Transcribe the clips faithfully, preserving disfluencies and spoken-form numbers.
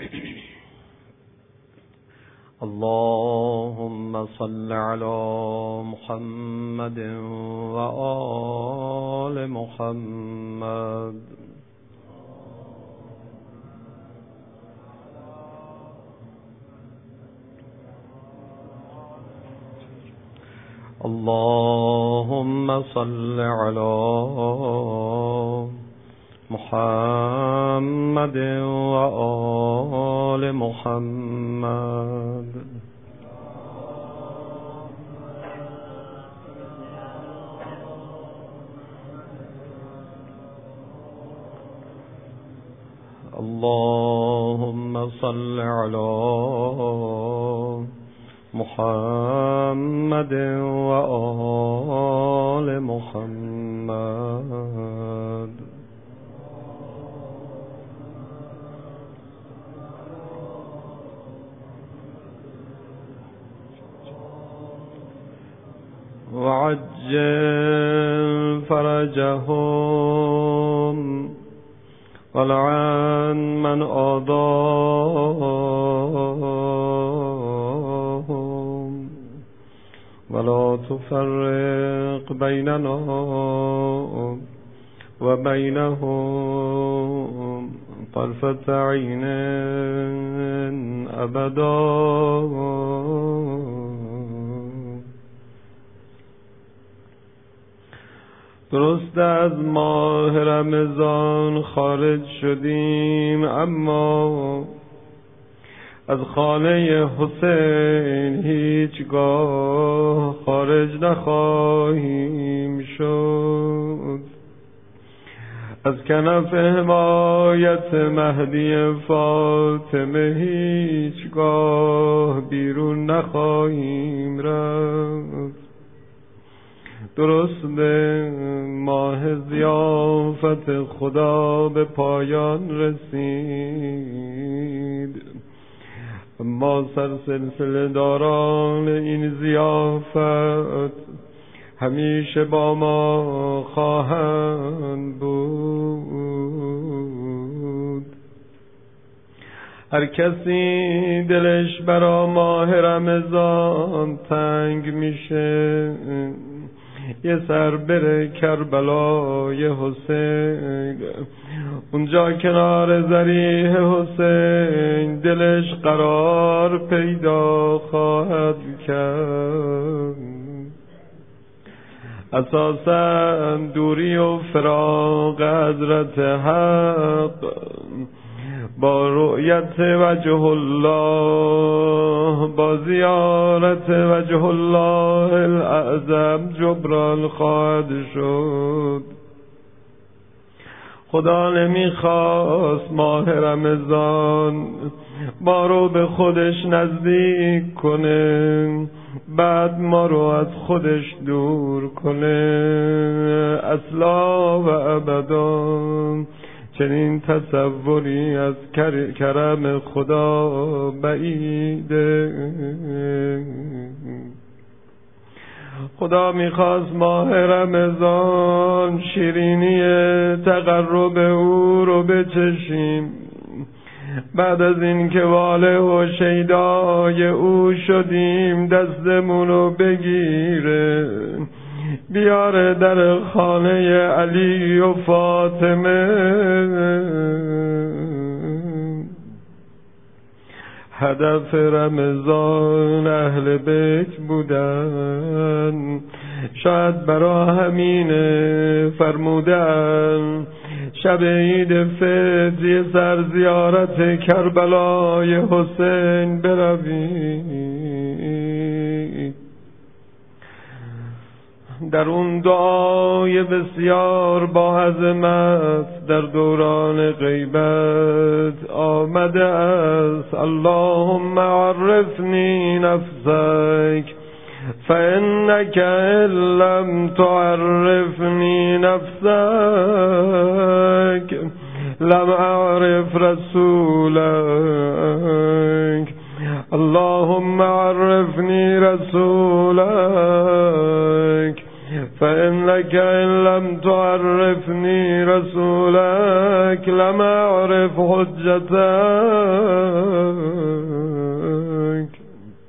اللهم صل على محمد وآل محمد. اللهم صل على محمد وآل محمد. اللهم صل على محمد وآل محمد. وعجل فرجهم ولعن من آذاهم ولا تفرق بيننا وبينهم طرفة عين أبدا. درست از ماه رمضان خارج شدیم، اما از خانه حسین هیچگاه خارج نخواهیم شد. از کنف حمایت مهدی فاطمه هیچگاه بیرون نخواهیم رفت. درست ماه ضیافت خدا به پایان رسید، اما سرسلسله داران این ضیافت همیشه با ما خواهند بود. هر کسی دلش برا ماه رمضان تنگ میشه یه سر بره کربلای حسین، اونجا کنار ضریح حسین دلش قرار پیدا خواهد کرد. اساساً دوری و فراق حضرت حق با رؤیت وجه الله، با زیارت وجه الله الاعظم جبران خواهد شد. خدا نمیخواست ماه رمضان ما رو به خودش نزدیک کنه بعد ما رو از خودش دور کنه. اصلا و ابدا چنین تصوری از کرم خدا بعیده. خدا میخواست ماه رمضان شیرینی تقرب او رو بچشیم، بعد از این که واله و شیدای او شدیم دستمون رو بگیره بیاره در خانه علی و فاطمه. هدف رمضان اهل بیت بودن، شاید برا همین فرمودن شب عید فطر یه سر زیارت کربلای حسین بروید. در اون دعای بسیار با عظمت در دوران غیبت آمده است: اللهم عرفنی نفسک فإنك إن لم تعرفني نفسك لم أعرف رسولك. اللهم عرفني رسولك فإنك إن لم تعرفني رسولك لم أعرف حجتك.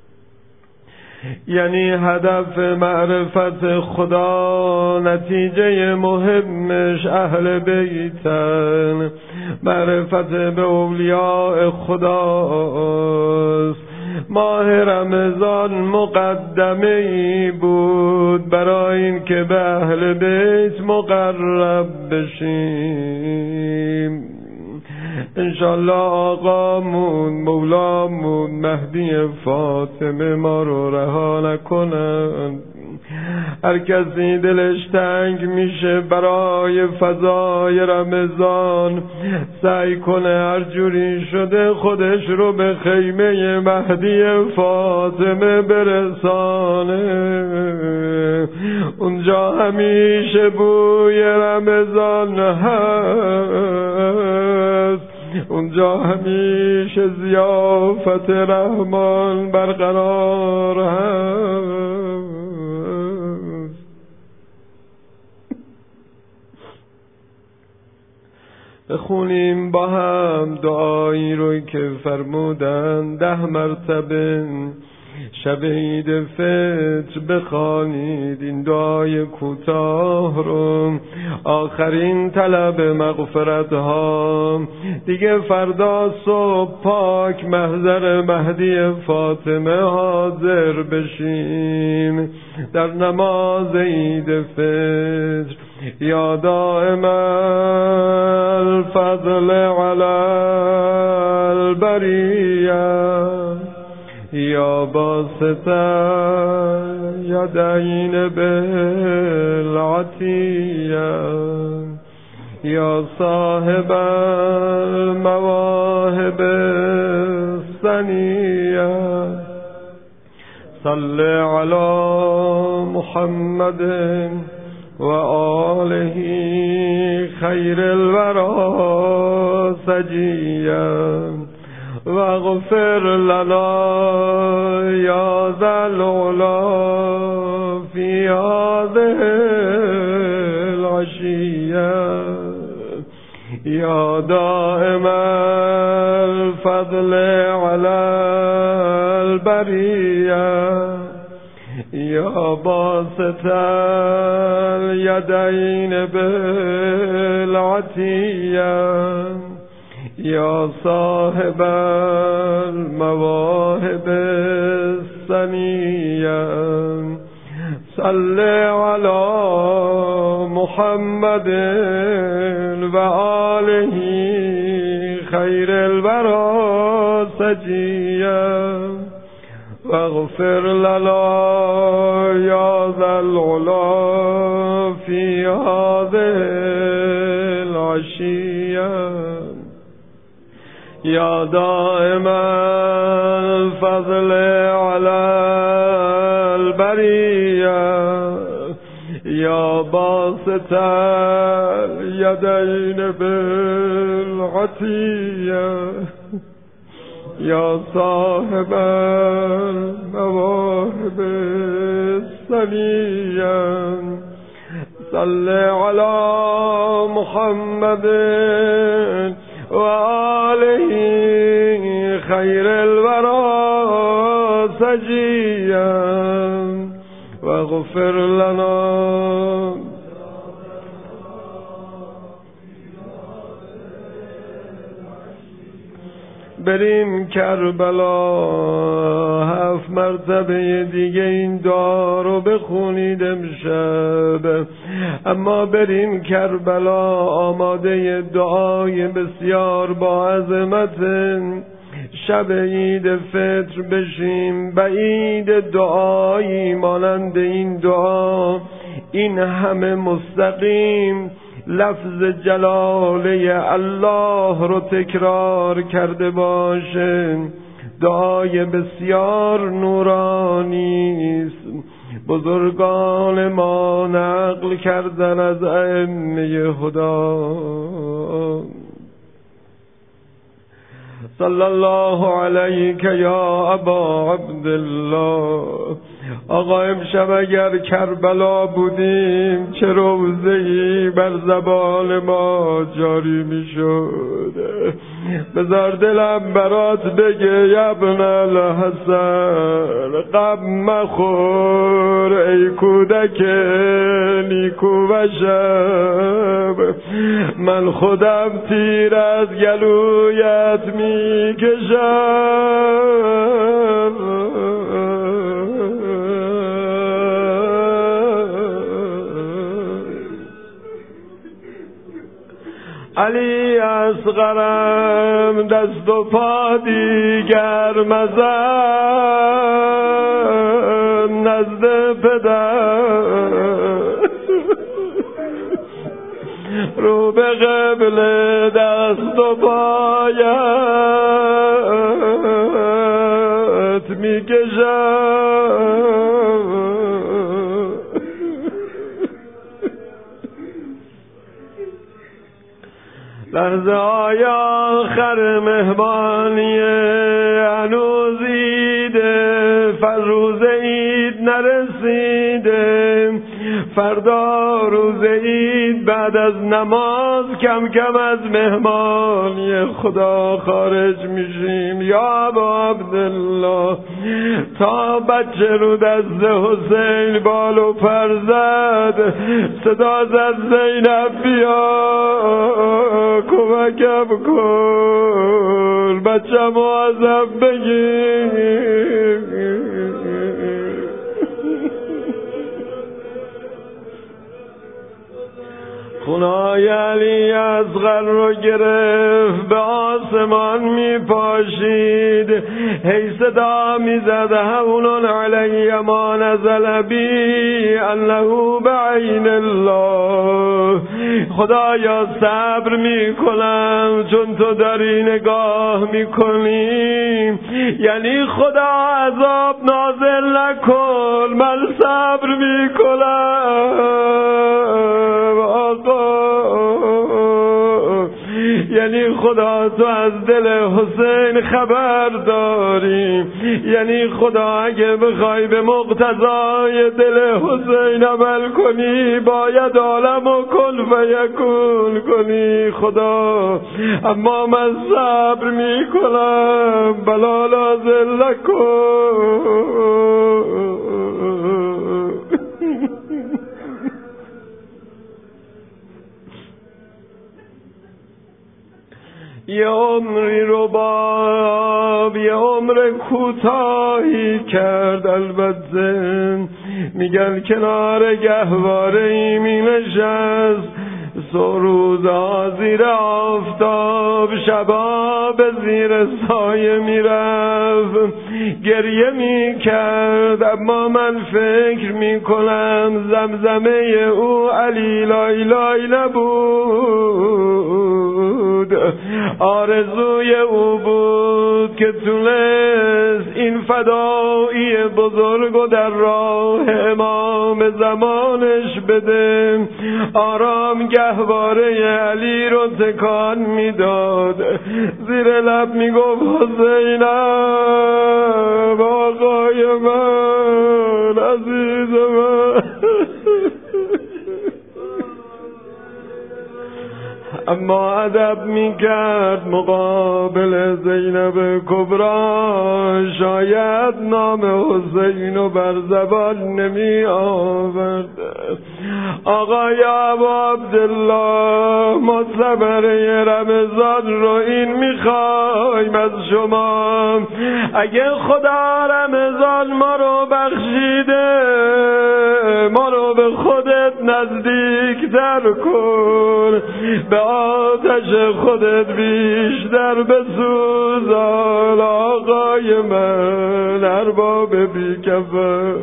یعنی هدف معرفت خدا، نتیجه مهمش اهل بیتن، معرفت به اولیاء خداست. ماه رمضان مقدمه‌ای بود برای این که به اهل بیت مقرب بشیم. انشالله آقامون مولامون مهدی فاطمه ما رو رها نکنن. هر کسی دلش تنگ میشه برای فضای رمضان سعی کنه هر جوری شده خودش رو به خیمه مهدی فاطمه برسانه. اونجا همیشه بوی رمضان هست، اونجا همیشه ضیافت رحمان برقرار هست. بخونیم با هم دعایی رو که فرمودن ده مرتبه شب عید فطر بخوانید. این دعای کوتاه رو آخرین طلب مغفرت ها دیگه فردا صبح پاک محضر مهدی فاطمه حاضر بشیم در نماز عید فطر. یا دائم الفضل علی البریه یا باسط یدین بالعطیه یا صاحب المواهب الثنیه صل علی محمد و آله خیر الورى سجیا واغفر لنا یا ذا العلا فی هذه العشیه یا دائم الفضل علی البریه یا باسط الیدین بالعطیه یا صاحب المواهب الثنیه صل علی محمد و آله خیر الورى سجیا واغفر لنا یا ذا العلا فی هذه العشیه یا دائم الفضل علی البریه یا باسط الیدین بالعطیه یا صاحب المواهب الثنیه صل علی محمد و آله خیر الورى سجیا واغفر لنا بریم کربلا هفت مرتبه دیگه این دعا رو بخونید امشب. اما بریم کربلا آماده دعای بسیار با عظمت شب عید فطر بشیم. بعید دعایی مانند این دعا این همه مستقیم لفظ جلاله الله رو تکرار کرده باشه. دعای بسیار نورانی است. بزرگان ما نقل کردن از ائمه هدا. صلی الله علیک یا ابا عبدالله. آقا امشب اگر کربلا بودیم چه روزه‌ای بر زبان ما جاری می شد. بذار دلم برات بگه یا ابن الحسن، غم مخور ای کودک نیکو و شب، من خودم تیر از گلویت می کشم. علی اصغرم دست و پا دیگر مزن نزد پدر، رو به قبل دست و پایت میکشم. لحظه های آخر مهمانی هنوز ایده، روز عید نرسیده، فردا روز عید بعد از نماز کم کم از مهمانی خدا خارج میشیم. یا ابا عبدالله، تا بچه رو دست حسین بال و پر زد، صدا زد زینب بیا کمکم کن، بچه معذب بگیر. خونای علی اصغر رو گرفت، به آسمان می پاشید، هی صدا می زد هون علی ما نزل بی انه بعین الله. خدایا صبر می کنم چون تو داری نگاه می کنی، یعنی خدا عذاب نازل نکن، من صبر می کنم. آقا یعنی خدا تو از دل حسین خبر داری، یعنی خدا اگه بخوای به مقتضای دل حسین عمل کنی باید عالم و کن فیکون کنی خدا، اما من صبر می کنم بلا نازل نکن. یه عمری رو باب یه عمر کوتاهی کرد، البته میگن کنار گهواره ای می نشست، روزا زیر آفتاب شبا به زیر سایه می رفت گریه می کرد، اما من فکر می کنم زمزمه او علی لای لای نبود، آرزوی او بود که تونست این فدایی بزرگ و در راه امام زمانش بده. آرام گهواره علی رو تکان میداد، زیر لب میگفت حسینم آقای من عزیز من. اما ادب میکرد مقابل زینب کبرا، شاید نام حسین رو بر زبان نمی آورد. آقای ابا عبدالله ما صبره رمضان رو این میخوایم از شما، اگه خدا رمضان ما رو بخشیده ما رو به خودت نزدیکتر کن، به آتش خودت بیشتر بسوزان آقای من ارباب بیکفه.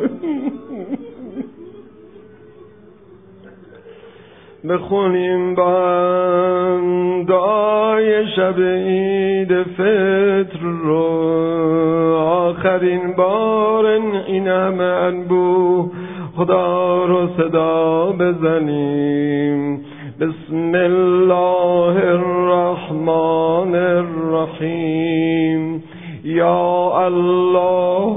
بخونیم با هم دعای شب عید فطر رو، آخرین بار این همه انبوه خدا رو صدا بزنیم. بسم الله الرحمن الرحیم. یا الله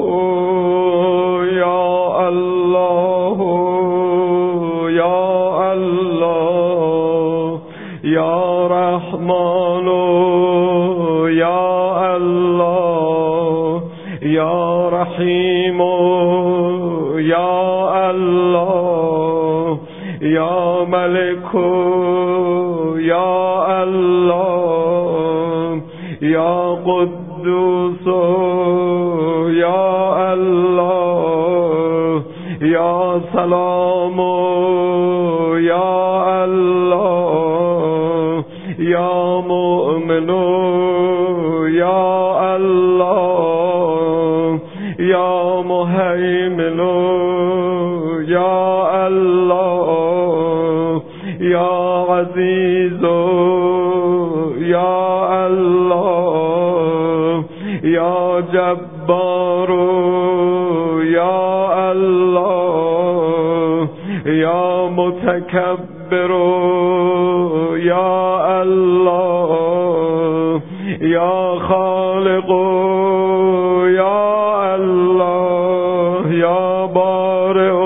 یا الله یا الله یا رحمان یا الله یا رحیم یا الله یا ملک یا الله یا قدوس یا الله یا سلام یا الله یا مؤمن یا الله یا مهیمن یا الله یا عزیز یا الله یا جبار یا الله یا متکبر یا الله یا خالق یا الله یا بارئ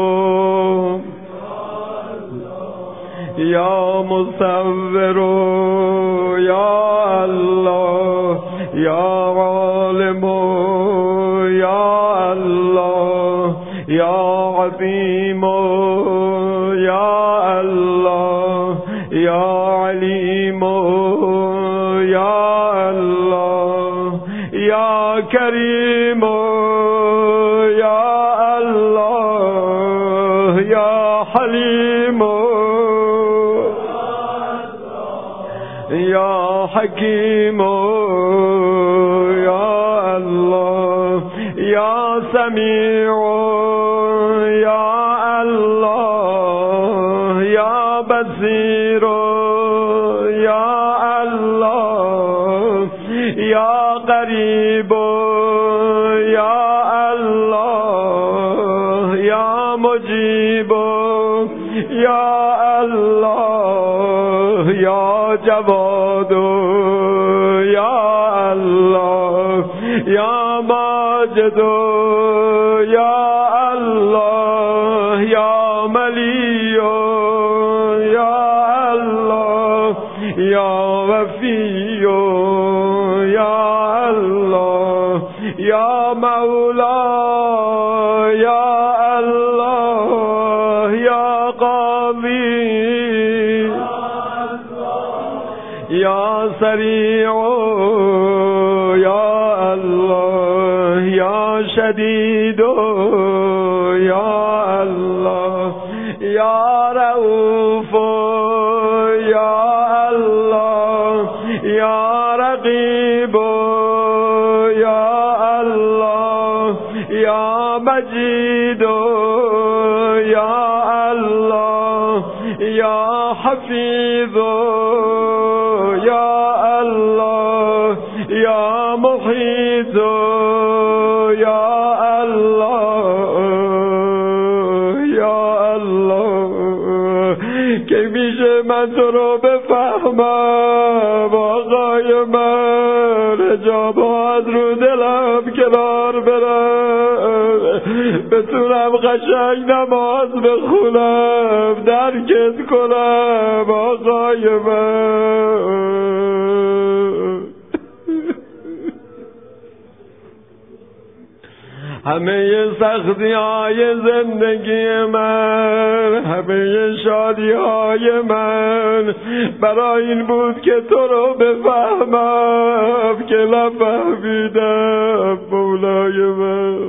یا مصور یا الله یا عالم یا الله یا عظیم یا الله یا علیم یا الله یا کریم یا الله یا حلیم یا حکیم یا الله یا سمیع یا الله یا بصیر یا الله یا قریب یا الله یا مجیب یا الله یا جواد یا الله یا ماجد یا الله یا ملی یا الله یا وفی یا الله یا مولا یا الله یا قاضی یا سریع یا الله یا شدید یا الله یا رؤوف یا الله یا رقیب یا الله یا مجید یا الله یا حفیظ یا الله یا محیط یا الله یا الله که میشه من تو رو بفهمم آقای من، حجابا از رو دلم کنار برم، بتونم قشنگ نماز بخونم، درکت کنم آقای من. همه سختی های زندگی من، همه شادی های من برای این بود که تو رو بفهمم که نفهمیدم مولای من.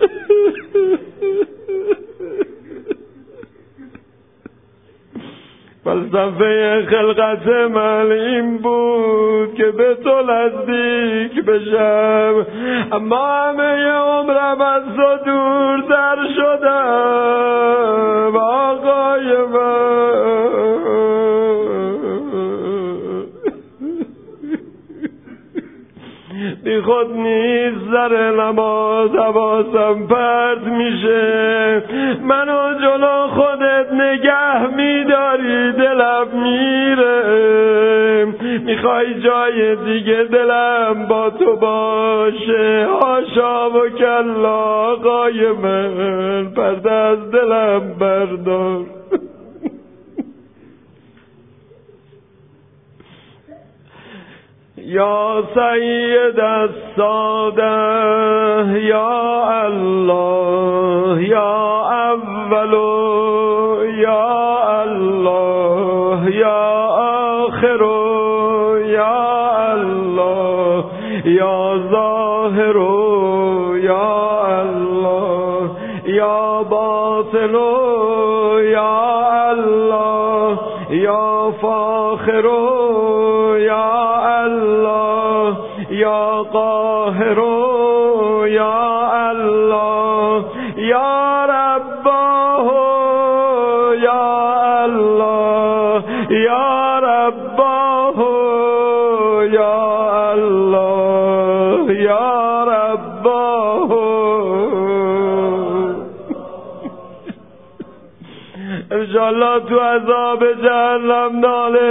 فلسفه خلقت من این بود که به تو نزدیک بشم، اما همه عمرم از تو دورتر شدم آقای من. بی خود نیست سر نماز حواسم پرت میشه، منو جلو خودت نگه میداری دلم میره، میخوای جای دیگه دلم با تو باشه، حاشا و کلا آقای من، پرده از دلم بردار. یا سید الساده یا الله یا اول یا الله یا آخر یا الله یا ظاهر یا الله یا باطن یا الله یا فاخر یا الله یا قاهر یا الله یا رباه یا الله یا رباه یا الله یا رباه. انشالله تو عذاب جهنم ناله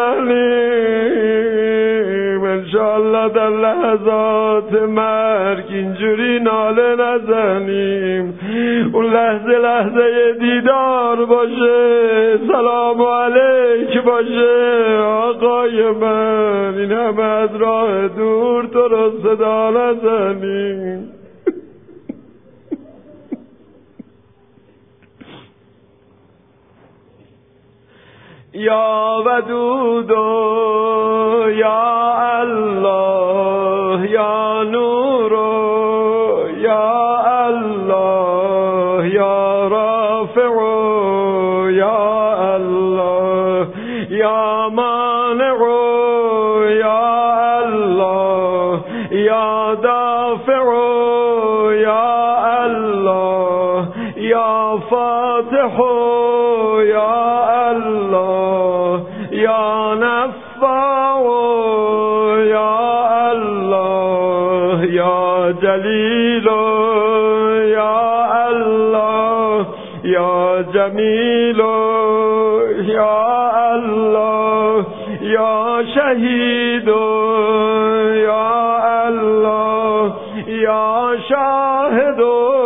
نزنیم، انشالله در لحظات مرگ اینجوری ناله نزنیم. اون لحظه لحظه دیدار باشه، سلام علیک باشه آقای من، این همه از راه دور تو رو صدا نزنیم. یا ودود یا الله یا نور یا الله یا رافع یا الله یا مانع یا الله یا دافع یا الله یا فاتح یا الله یا نفع یا الله یا جلیل یا الله یا جمیل یا الله یا شهید یا الله یا شاهد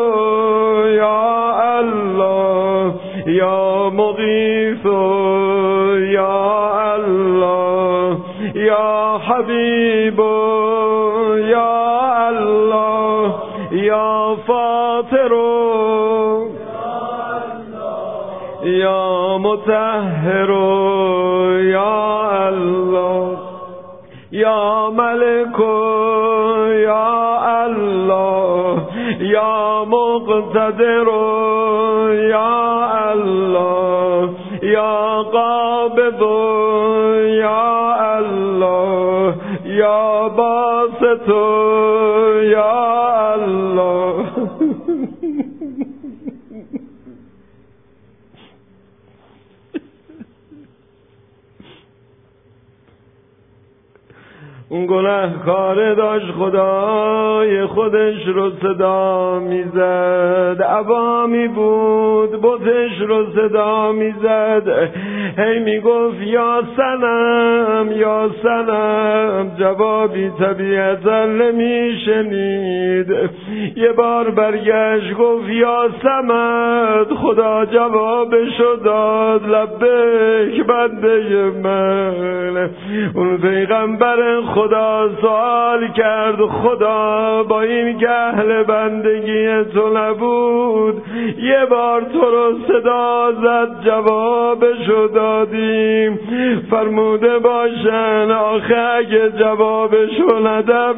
یا الله یا مغیث یا الله یا حبیب یا الله یا فاطر یا مطهر یا الله یا ملک یا الله یا مقتدر یا الله یا قابض یا الله یا باسط یا الله. اون گناهکار داشت خدای خودش رو صدا میزد، عوامی بود بتش رو صدا میزد، هی میگفت یا صنم یا صنم، جوابی طبیعتا نمیشنید. یه بار برگشت گفت یا صمد، خدا جوابشو داد لبیک بنده من. اون پیغمبر خدا سوال کرد خدا با این که اهل بندگی تو نبود یه بار تو رو صدا زد جوابشو دادیم، فرموده باشن آخه اگه جوابشو ندم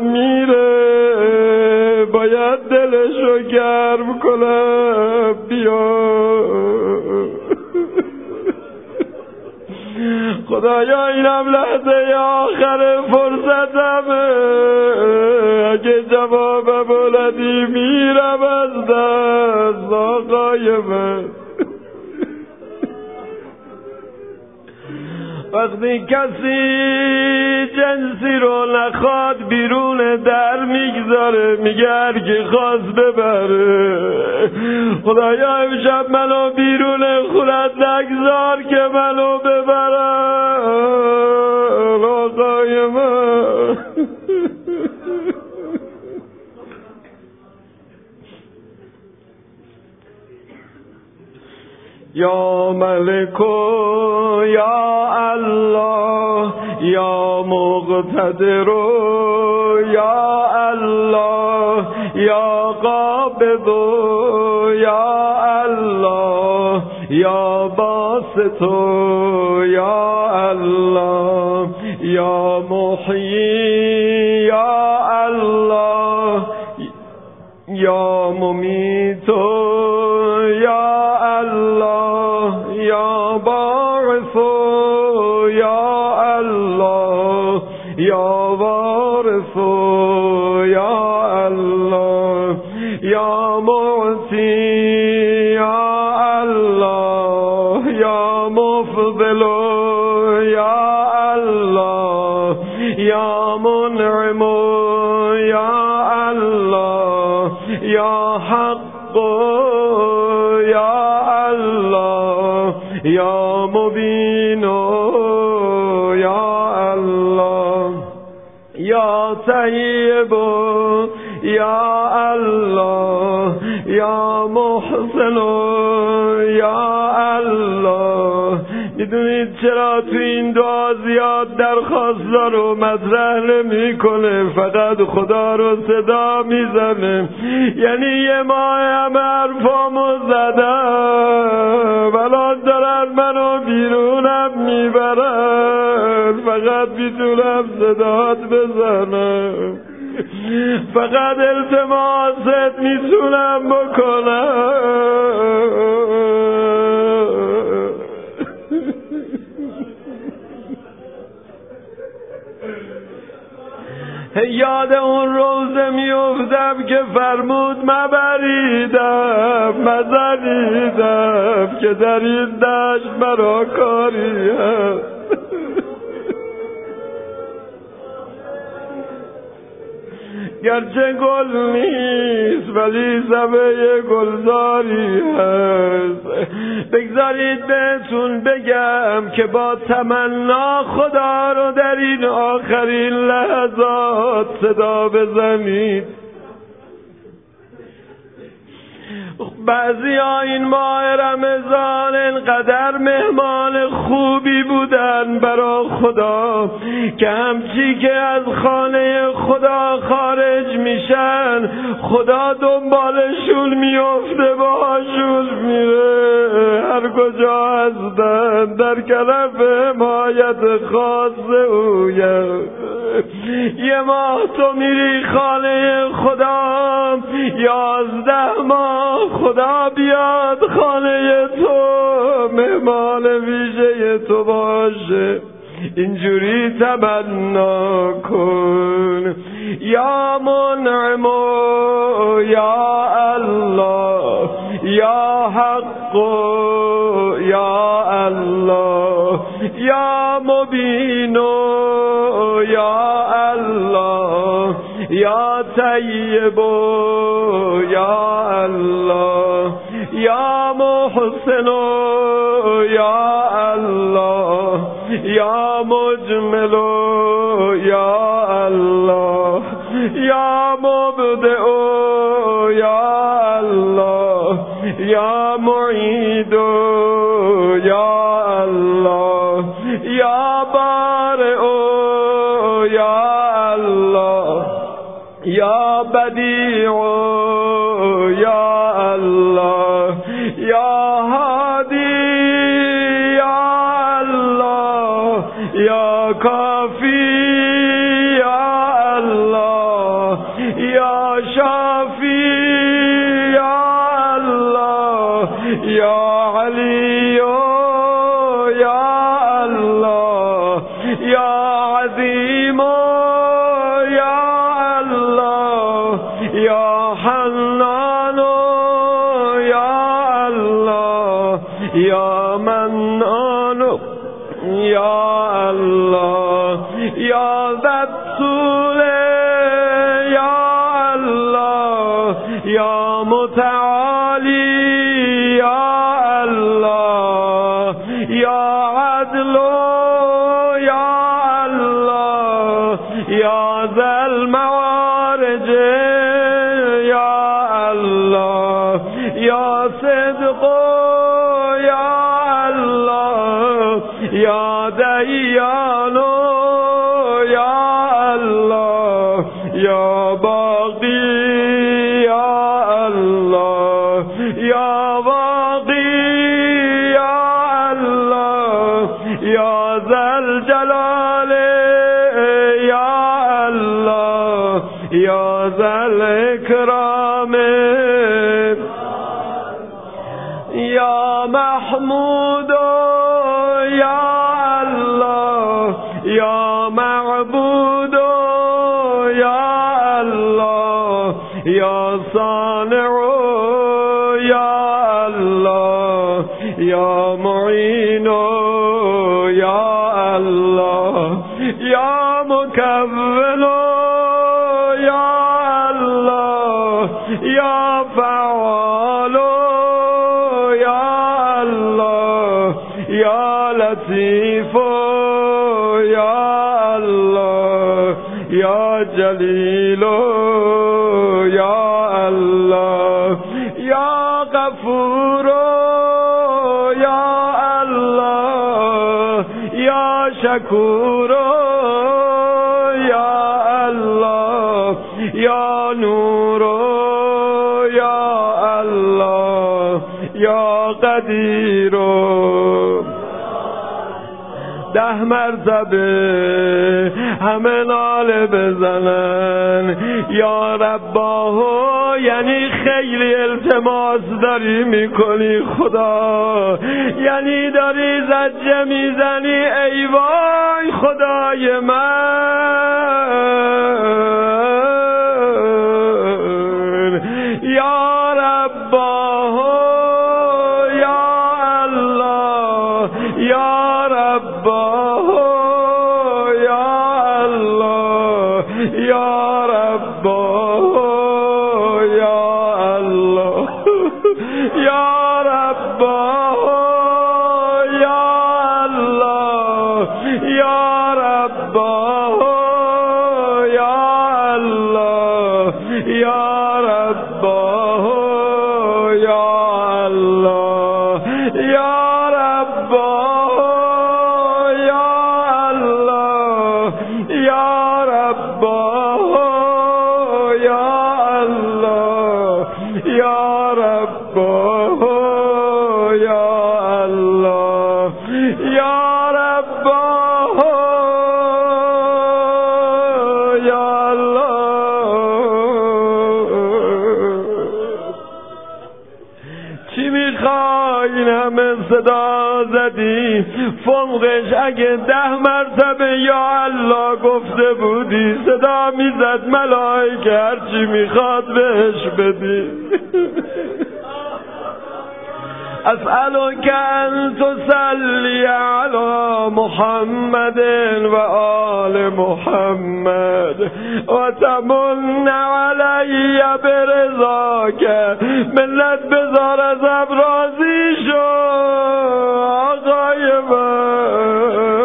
میره، باید دلشو گرم کنم بیا. خدایا اینم لحظه آخر فرصتمه، اگه جوابم ندی میرم از دست آقای من. وقتی کسی جنسی رو نخواد بیرون در میگذاره، میگه هر کی خواست ببره. خدایا امشب منو بیرون خونت نگذار که منو ببرم. آقای من. یا ملکو یا الله یا مقتدر یا الله یا قابض یا الله یا باسط یا الله یا محیی یا الله یا ممیت یا الله یا باعث یا الله یا وارث یا الله یا معطی یا الله یا مفضل یا الله یا منعم یا الله یا حق یا الله یا مبین یا الله یا طیب یا الله یا محسن یا الله. میدونید چرا تو این دعا زیاد درخواست رو مطرح نمی کنه، فقط خدا رو صدا میزنه. یعنی یه ماه همه حرفامو زدم، الان دارن منو بیرونم میبرن، فقط میتونم صدات بزنم، فقط التماست میتونم بکنم. یاد اون روزه میافتم که فرمود مبریدم مزنیدم که در این دشت مرا کاری هست. گرچه گل نیست ولی زبه گلزاری هست. بگذارید بهتون بگم که با تمنا خدا رو در این آخرین لحظات صدا بزنید. بعضی ها این ماه رمضان انقدر مهمان خوبی بودن برا خدا که همچی که از خانه خدا خارج میشن خدا دنبالشون میفته، باهاشون میره، هر کجا هستن در کلف حمایت خاص اویه. یه ماه تو میری خانه خدا، یازده ماه خدا بیاد خانه تو، مهمان ویژه تو باشه. اینجوری تمنا کن. یا منعم یا الله یا حق یا الله یا مبین یا الله یا طیب یا الله یا محسن یا الله یا مجمل یا الله یا مبدع یا الله یا معید یا الله یا بارئ یا الله یا بدیع یا الله یا هادی یا الله یا کافی یا الله یا شافی یا الله یا علی یا الله یا عظیم یا الله یا حنان یا الله یا منان یا الله یا ذاتول یا الله یا متعالی یا الله یا عدل یا الله یا ذا المعارج یا الله یا صدق یا الله یا دیان یا الله یا باقی یا الله یا باقی یا الله یا ذا الجلال یا الله یا ذا الاکرام یا محمود یا الله یا معبود یا الله یا صانع یا الله یا معین یا الله یا مکون یا الله یا فعال یا الله یا لطیف یا الله یا جلیل یا الله یا غفور یا الله یا شکور یا الله یا نور یا الله یا قدیر ده مرتبه همه ناله بزنن یا رباه، یعنی خیلی التماس داری میکنی خدا، یعنی داری زجه میزنی ای وای خدای من یا رباه یا الله یا رباه یا الله یا رباه یا الله یا رباه یا الله یا رباه یا الله یا رباه یا الله یا رباه یا الله یا رباه یا الله یا رباه یا الله یا رباه یا الله. چی میخوای این همه صدا زدی؟ فوقش اگه ده مرتبه یا الله گفته بودی صدا میزد ملائکه هرچی میخواد بهش بدی. اسألك ان تصلي على محمد و آل محمد و تمن علی برضاک. ملت بذار ازم راضی شو آقای من.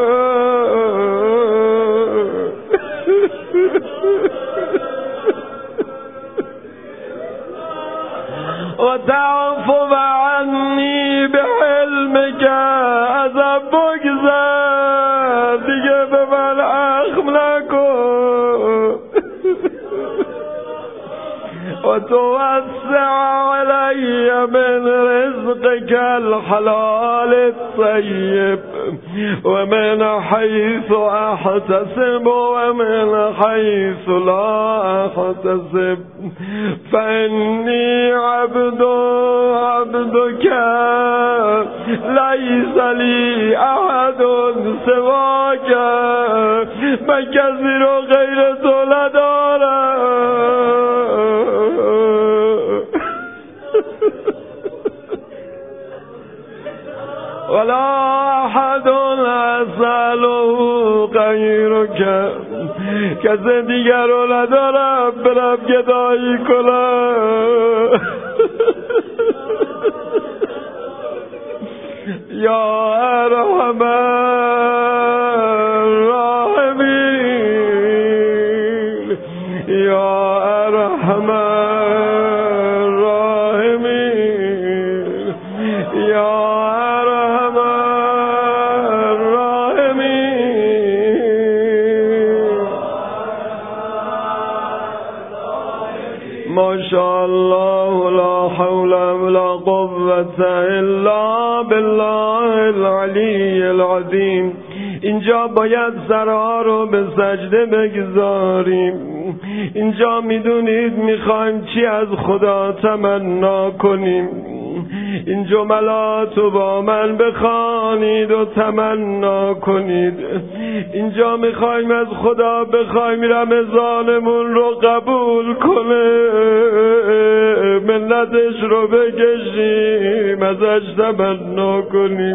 و تعفو عنی بحلمک، ازم بگذر دیگه به من اخم نکن. و توسع علی من رزقک الحلال الطیب و من حیث احتسب و من حیث لا احتسب. فانی عبد عبدک لیس لی احد سواک. من کسی رو غیر تو ندارم. ولا احد اسأله غیرک. کسی دیگر رو ندارم برم گدایی کنم. یا ارحم الراحمین. یا ارحم الراحمین یا ارحم الراحمین. ماشاءالله لا حول ولا قوة الا بالله العلی العظیم. اینجا باید سرها رو به سجده بگذاریم. اینجا میدونید میخوایم چی از خدا تمنا کنیم. این جملات رو با من بخوانید و تمنا کنید. اینجا میخوایم از خدا بخوایم رمضانمون رو قبول کنه، منتش رو بکشیم، ازش تمنا کنیم.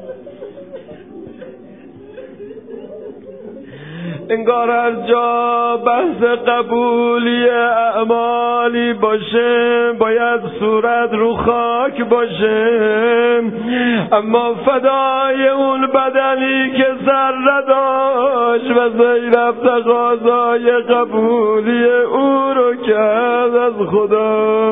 انگار هر جا بحث قبولی اعمالی باشه باید صورت رو خاک باشه، اما فدای اون بدنی که سر داشت و زینب تقاضای قبولی او رو کرد از خدا.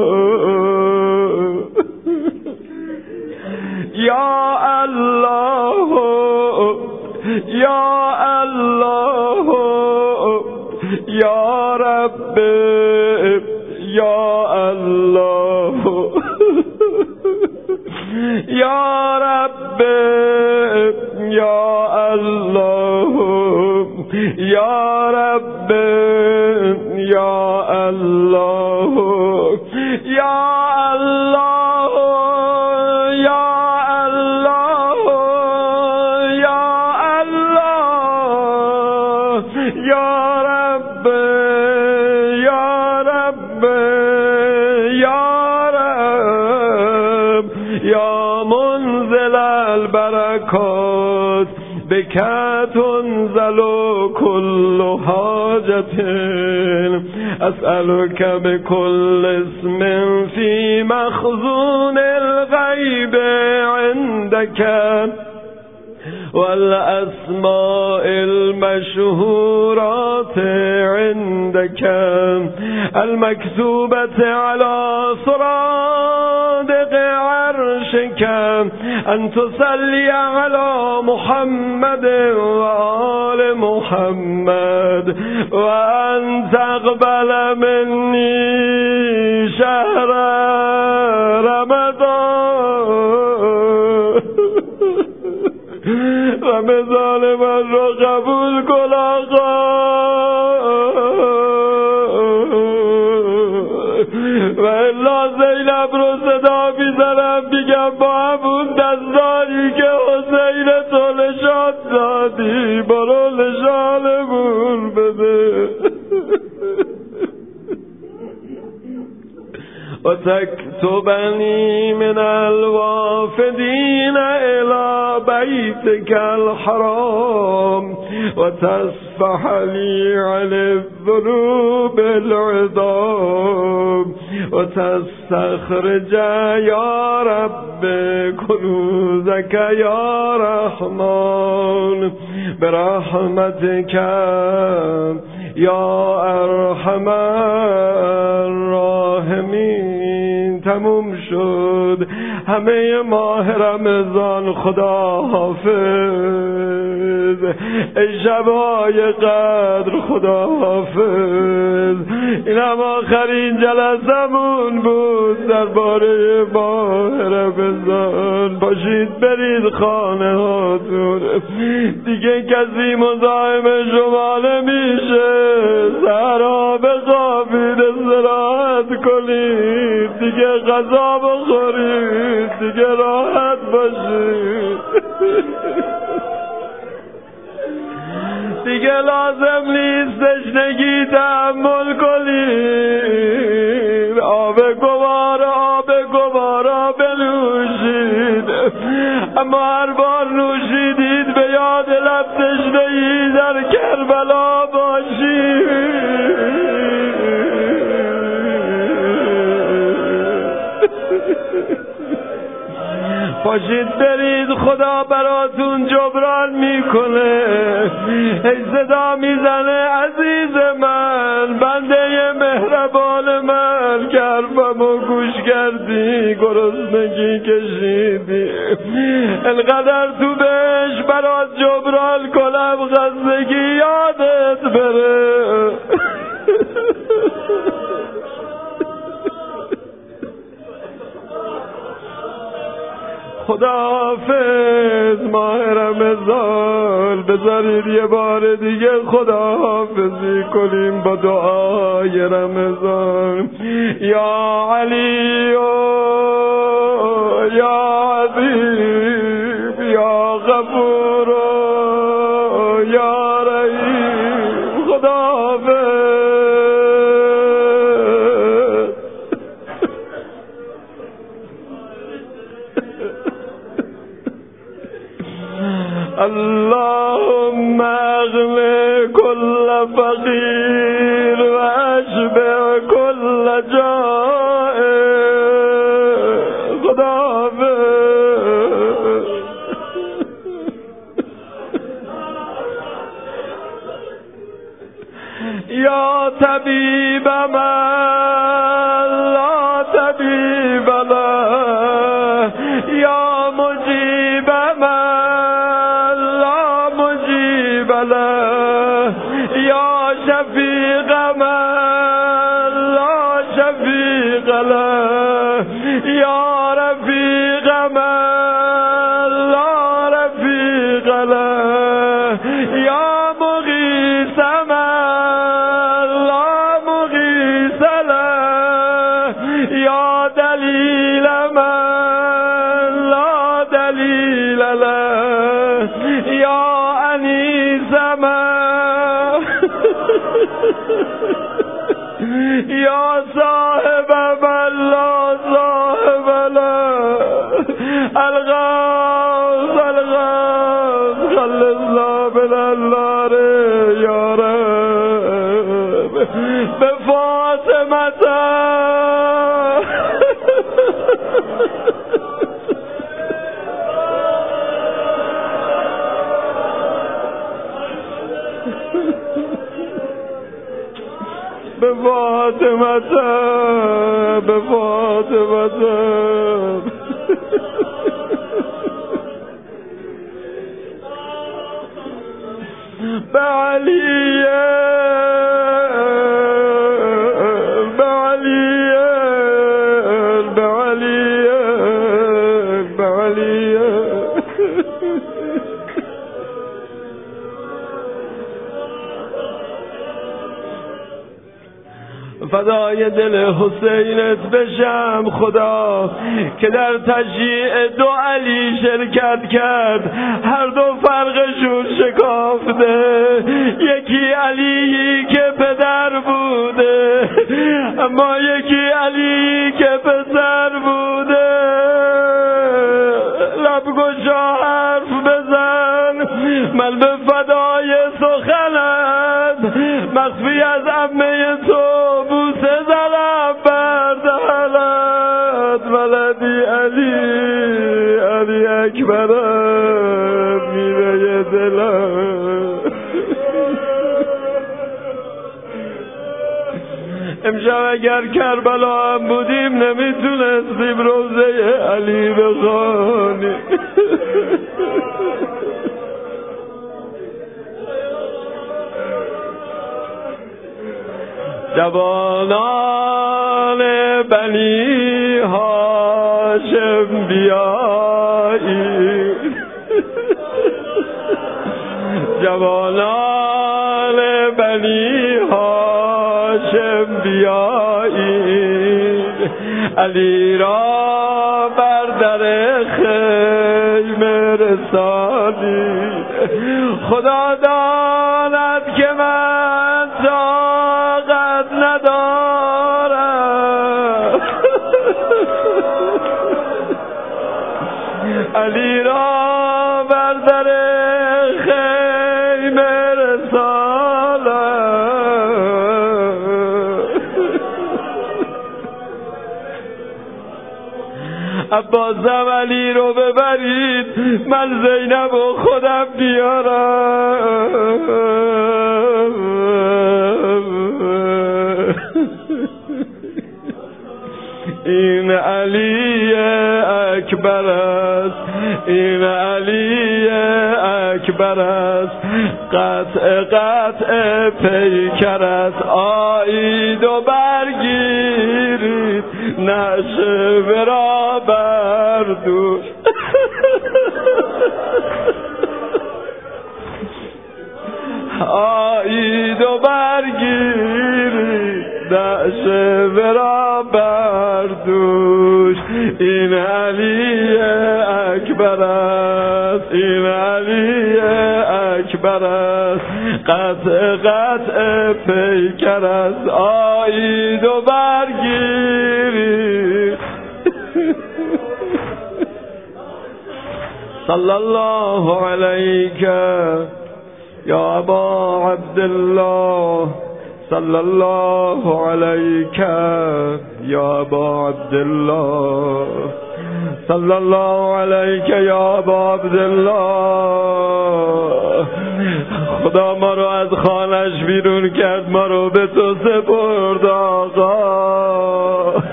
یا الله یا الله یا رب یا الله یا رب یا الله یا رب یا الله یا الله یا یا رب یا رب یا رب یا منزل البرکات بک تنزل کل حاجت اسألک بكل اسم فی مخزون الغیب عندک والأسماء المشهورات عندك المكتوبة على صرادق عرشك أن تصلي على محمد وآل محمد وأن تقبل مني شهر رمضان. رمضان من رو قبول کن آقا و الا زینب رو صدا میزنم میگم با همون دستانی که حسین تو نشان دادی برو نشانمون بده و تكتبني من الوافدين إلى بيتك الحرام وتصفح لي عن الذنوب العظام وتستخرج يا رب كنوزك يا رحمن برحمتك یا ارحم الراحمین. تموم شد همه ماه رمضان. خدا حافظ. ای شب‌های قدر خدا حافظ. این هم آخرین جلسمون بود درباره ماه رمضان. باشید برید خانه هاتون، دیگه کسی مزاحم شما نمیشه. سهرها بخوابید، استراحت کنید، دیگه غذا بخورید، دیگه راحت باشید. دیگه لازم نیست تشنگی تحمل کنید. آب گوارا آب گوارا بنوشید، اما هر بار نوشیدید به یاد لب تشنگی در کربلا باشید. پاشید برید، خدا براتون جبران میکنه. هی صدا میزنه عزیز من، بنده خستگی کشیدی، انقدر تو بهش برات جبران کنم خستگی یادت بره. خداحافظ ماه رمضان، بذارید یه بار دیگه خداحافظی کنیم با دعای رمضان. یا علی و یا حبیب یا غفور و یا رحیم. خداحافظ. اللهم اغني كل فقير واشبع كل جائع. خداحافظ. یا طبیب من لا طبیب له، یا مجیب من لا مجیب له، یا شفیق من لا شفیق له، یا رفیق من لا رفیق له، یا مغیث من لا مغیث له، یا دلیل من لا دلیل له، یا انیس من یا صاحب من لا صاحب له. الغاث الغاث خلصنا من النار یا رب. به فاطمه به فاطمه به فاطمه به علیه به علیه به علیه به علیه. فدای دل حسینت بشم خدا که در تشییع دو علی شرکت کرد، هر دو فرقشون شکافته. یکی علی که پدر بوده، اما یکی علی که پسر بوده. لب گشا حرف بزن، من به فدای سخنت مخفی از عمه تو بوسه زدم بر دهنت. ولدی علی علی اکبرم میره دلم. امشب اگر کربلا هم بودیم نمیتونستیم روزه علی بخوانیم. جوانان بنی هاشم بیایید، جوانان بنی هاشم بیایید، علی را بر در خیمه رسانید. خدا داند که من طاقت ندارم، علی را بر در خیمه رسانم. عباسم علی رو ببرید، من زینب و خودم بیارم. این علیه اکبر است، این علی اکبر است، قطع قطع پیکر است. آیید و برگیرید نشه ورا بر دوش. آیید و برگیرید نشه ورا بر دوش، این علی اکبر است، این علی اکبر است، قطع قطع پیکر است. آیید و برگیرید. صلی الله علیک یا ابا عبدالله، صلی الله علیک یا ابا عبدالله، صلی الله علیک یا ابا عبدالله. خدا ما رو از خانش بیرون کرد، ما رو به تو سپرد آقا.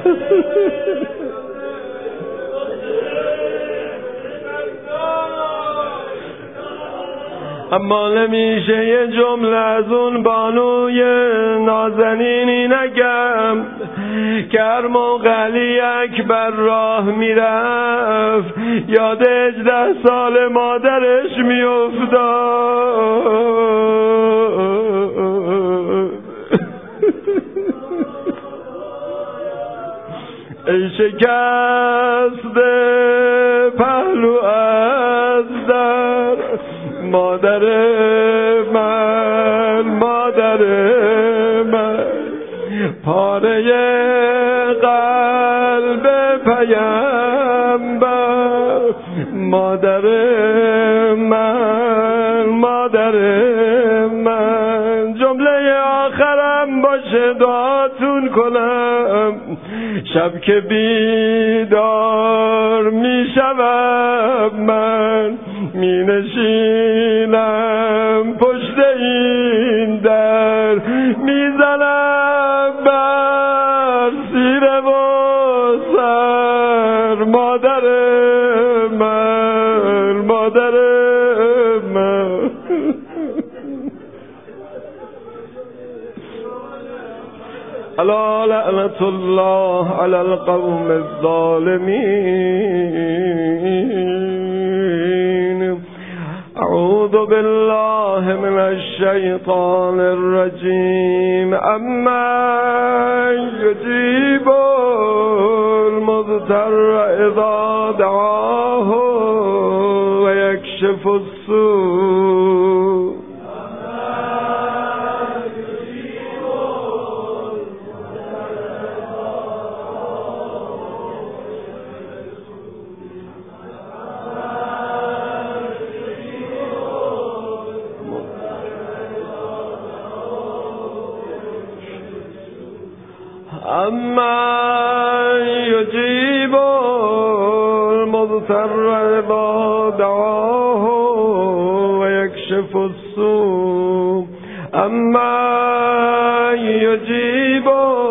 اما نمیشه یه جمله از اون بانوی نازنینی نگم که هر موقع علی اکبر راه میرفت یاد هجده سال مادرش میافتاد. ای شکسته پهلو از در، مادر من، مادر من، پاره قلب پیامبر، مادر من، مادر من. جمله آخرم باشه دعاتون کنم، شب که بیدار میشم من می نشینم پشت این در، میزنم بر سینه و سر، مادر من، مادر من. الا لعنت الله علی القوم الظالمین. اعوذ بالله من الشیطان الرجیم. اما یجیب المضطر اذا دعاه و یکشف السوء. اما یجیب المضطر اذا دعاه و یکشف السوء. اما یجیب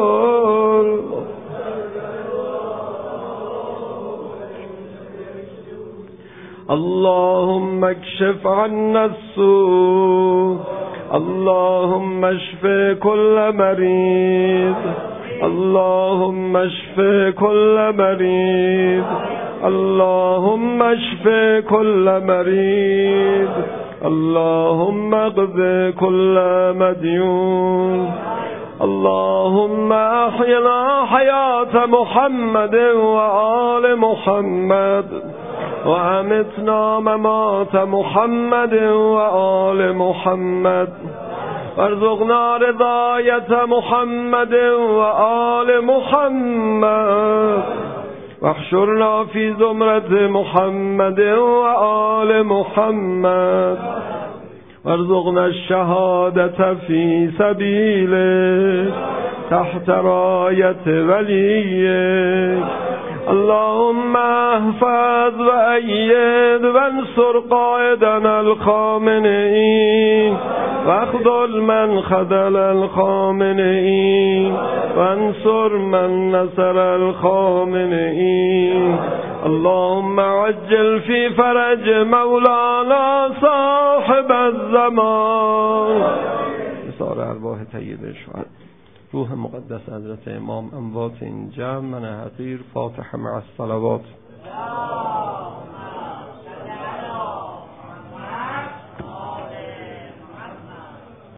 اللهم اکشف عنا السوء. اللهم اشف كل مريض. اللهم اشف كل مريض. اللهم اشف كل مريض. اللهم اقض كل مديون. اللهم احينا حياة محمد وآل محمد، وامتنا ممات محمد وآل محمد، وارزقنا رضایت محمد وآل محمد، واحشرنا في زمرة محمد وآل محمد، وارزقنا الشهادة في سبيلك تحت راية وليك. اللهم احفظ وأيد وانصر قائدنا الخامنئي واخذل من خذل الخامنئین وانصر من نصر الخامنئین. اللهم عجل في فرج مولانا صاحب الزمان. سار ارواح طیب شهدا، روح مقدس حضرت امام، اموات این جمع، من حقیر، فاتحه مع الصلوات.